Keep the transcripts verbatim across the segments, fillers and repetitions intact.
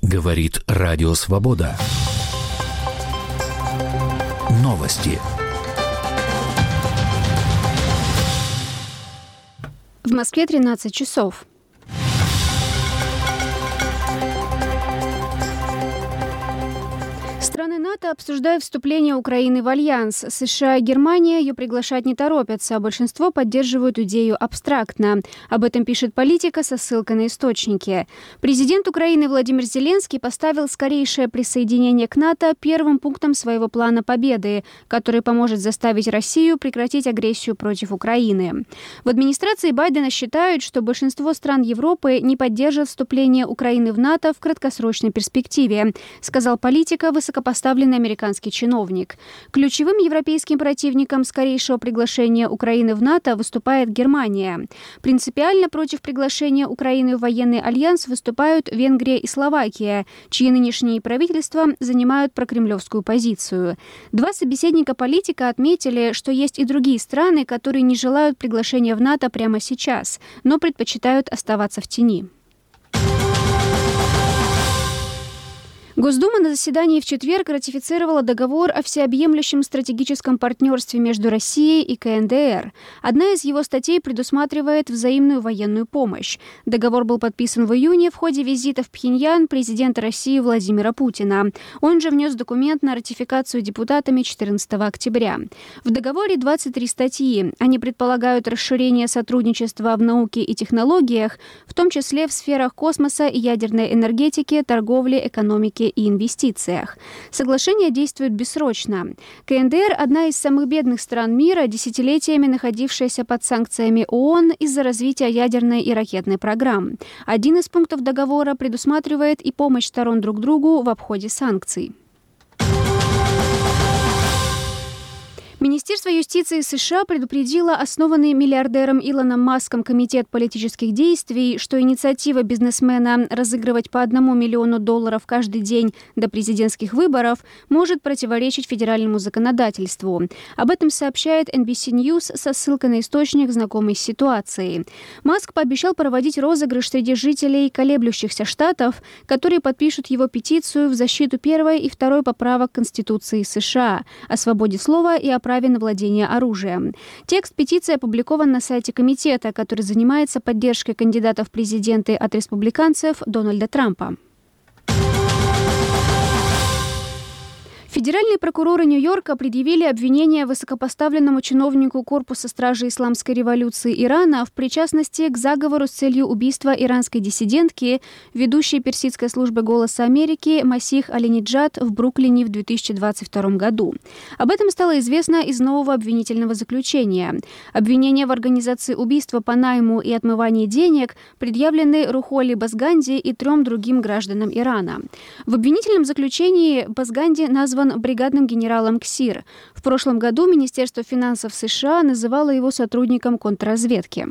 Говорит Радио Свобода. Новости. В Москве тринадцать часов. Страны НАТО обсуждают вступление Украины в альянс. США и Германия ее приглашать не торопятся, а большинство поддерживают идею абстрактно. Об этом пишет «Политика» со ссылкой на источники. Президент Украины Владимир Зеленский поставил скорейшее присоединение к НАТО первым пунктом своего плана победы, который поможет заставить Россию прекратить агрессию против Украины. В администрации Байдена считают, что большинство стран Европы не поддержат вступление Украины в НАТО в краткосрочной перспективе, сказал «Политика» высокопоставленный Поставленный американский чиновник. Ключевым европейским противником скорейшего приглашения Украины в НАТО выступает Германия. Принципиально против приглашения Украины в военный альянс выступают Венгрия и Словакия, чьи нынешние правительства занимают прокремлевскую позицию. Два собеседника «Политика» отметили, что есть и другие страны, которые не желают приглашения в НАТО прямо сейчас, но предпочитают оставаться в тени. Госдума на заседании в четверг ратифицировала договор о всеобъемлющем стратегическом партнерстве между Россией и ка эн дэ эр. Одна из его статей предусматривает взаимную военную помощь. Договор был подписан в июне в ходе визита в Пхеньян президента России Владимира Путина. Он же внес документ на ратификацию депутатами четырнадцатого октября. В договоре двадцать три статьи. Они предполагают расширение сотрудничества в науке и технологиях, в том числе в сферах космоса и ядерной энергетики, торговли, экономики и инвестициях. Соглашение действует бессрочно. ка эн дэ эр – одна из самых бедных стран мира, десятилетиями находившаяся под санкциями ООН из-за развития ядерной и ракетной программ. Один из пунктов договора предусматривает и помощь сторон друг другу в обходе санкций. Министерство юстиции США предупредило основанный миллиардером Илоном Маском Комитет политических действий, что инициатива бизнесмена разыгрывать по одному миллиону долларов каждый день до президентских выборов может противоречить федеральному законодательству. Об этом сообщает эн би си News со ссылкой на источник, знакомый с ситуацией. Маск пообещал проводить розыгрыш среди жителей колеблющихся штатов, которые подпишут его петицию в защиту первой и второй поправок Конституции США о свободе слова и о праве на владение оружием. Текст петиции опубликован на сайте комитета, который занимается поддержкой кандидатов в президенты от республиканцев Дональда Трампа. Федеральные прокуроры Нью-Йорка предъявили обвинение высокопоставленному чиновнику Корпуса стражи Исламской революции Ирана в причастности к заговору с целью убийства иранской диссидентки, ведущей персидской службы «Голоса Америки» Масих Алиниджад в Бруклине в две тысячи двадцать втором году. Об этом стало известно из нового обвинительного заключения. Обвинения в организации убийства по найму и отмывании денег предъявлены Рухоли Басганди и трем другим гражданам Ирана. В обвинительном заключении Басганди назван бригадным генералом КСИР. В прошлом году Министерство финансов США называло его сотрудником контрразведки.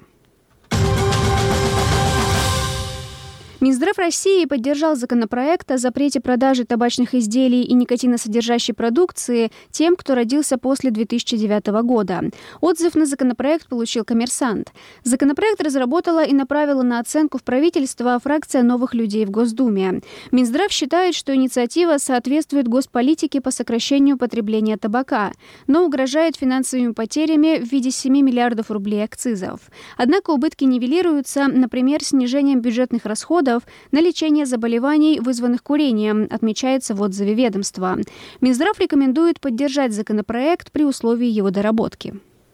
Минздрав России поддержал законопроект о запрете продажи табачных изделий и никотиносодержащей продукции тем, кто родился после две тысячи девятого года. Отзыв на законопроект получил «Коммерсант». Законопроект разработала и направила на оценку в правительство фракция «Новых людей» в Госдуме. Минздрав считает, что инициатива соответствует госполитике по сокращению потребления табака, но угрожает финансовыми потерями в виде семи миллиардов рублей акцизов. Однако убытки нивелируются, например, снижением бюджетных расходов на лечение заболеваний, вызванных курением, отмечается в отзыве ведомства. Минздрав рекомендует поддержать законопроект при условии его доработки.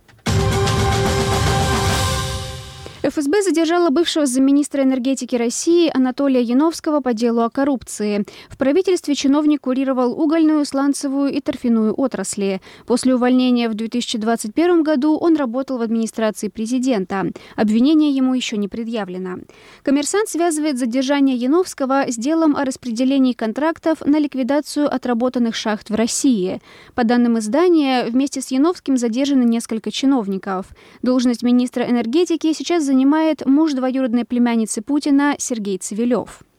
эф эс бэ задержала бывшего замминистра энергетики России Анатолия Яновского по делу о коррупции. В правительстве чиновник курировал угольную, сланцевую и торфяную отрасли. После увольнения в две тысячи двадцать первом году он работал в администрации президента. Обвинение ему еще не предъявлено. «Коммерсант» связывает задержание Яновского с делом о распределении контрактов на ликвидацию отработанных шахт в России. По данным издания, вместе с Яновским задержаны несколько чиновников. Должность министра энергетики сейчас занимает занимает муж двоюродной племянницы Путина Сергей Цивилев.